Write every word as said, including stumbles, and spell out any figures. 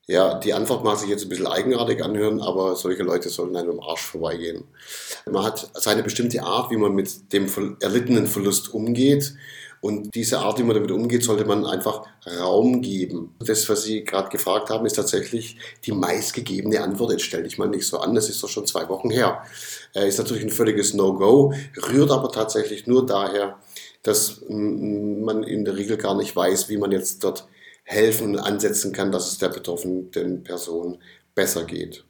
Ja, die Antwort mag sich jetzt ein bisschen eigenartig anhören, aber solche Leute sollten einem am Arsch vorbeigehen. Man hat seine bestimmte Art, wie man mit dem ver- erlittenen Verlust umgeht. Und diese Art, wie man damit umgeht, sollte man einfach Raum geben. Das, was Sie gerade gefragt haben, ist tatsächlich die meistgegebene Antwort. Jetzt stell dich mal nicht so an, das ist doch schon zwei Wochen her. Äh, ist natürlich ein völliges No-Go, rührt aber tatsächlich nur daher, dass mm, man in der Regel gar nicht weiß, wie man jetzt dort helfen und ansetzen kann, dass es der betroffenen Person besser geht.